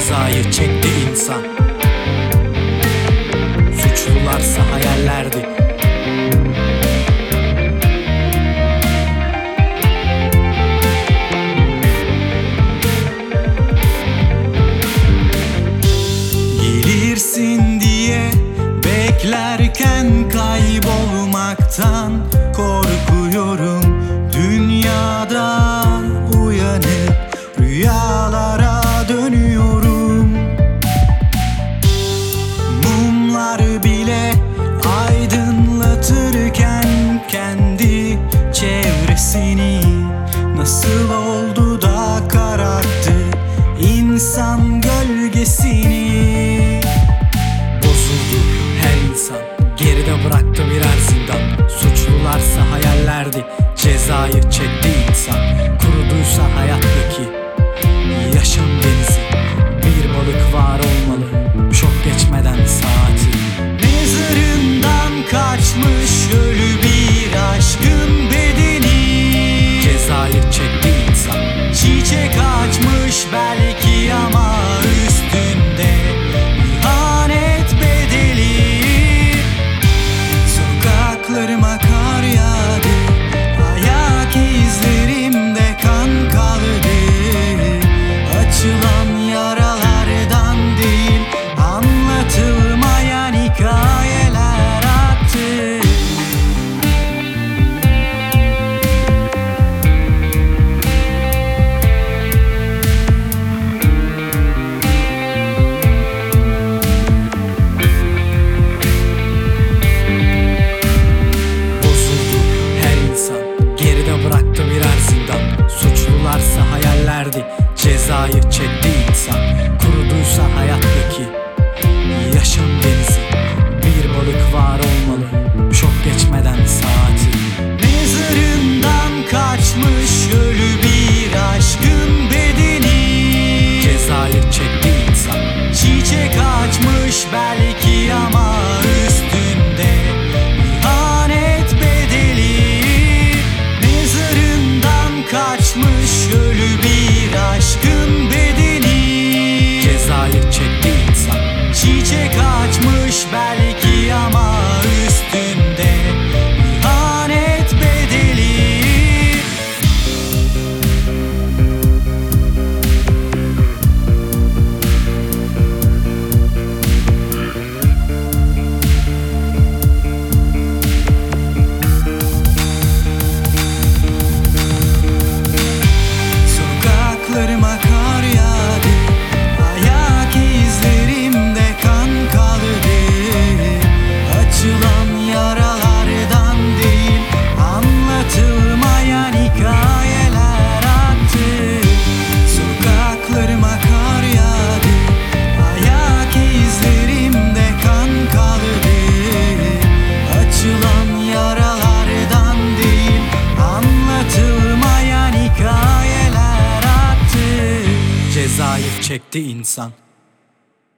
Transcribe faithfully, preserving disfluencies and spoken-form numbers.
Cezayı çekti insan. Suçlularsa hayallerdi. Gelirsin diye beklerken kaybolmaktan korkuyorum. Dünyada uyanıp rüyalara dönüyorum. Mumlar bile aydınlatırken kendi çevresini, nasıl oldu da kararttı insan gölgesini? Bozuldu her insan, geride bıraktı birer zindan. Suçlularsa hayallerdi, cezayı çekti insan. Kuruduysa hayattaki yaşam denizi, bir balık var olmalı çok geçmeden saati. Mezarından kaçmış ölü bir aşkın bedeni, cezayı çekti insan. Çiçek açmış belki ama üstünde ihanet bedeli. Sokaklarıma kar yağdı, ayak izlerimde kan kaldı. Açılan yaralardan değil, anlatılmayan hikayeler aktı. Bozuldu her insan, geride bıraktı birer zindan. Suçlularsa hayallerdi, cezayı çekti insan. Kuruduysa hayattaki yaşam denizi, bir balık var olmalı çok geçmeden saati. Mezarından kaçmış ölü bir aşkın bedeni, cezayı çekti insan. Çiçek açmış belki ama üstünde ihanet bedeli. Mezarından kaçmış ölü bir aşkın bedeni, cezayı çekti insan. Çiçek açmış belki ama üstünde ihanet bedeli. Sokaklarıma kar yağdı, ayak izlerimde kan kaldı. Açılan yaralardan değil, anlatılmayan hikayeler aktı. Sokaklarıma kar yağdı, ayak izlerimde kan kaldı. Açılan yaralardan değil, anlatılmayan hikayeler aktı. Cezayı çekti insan.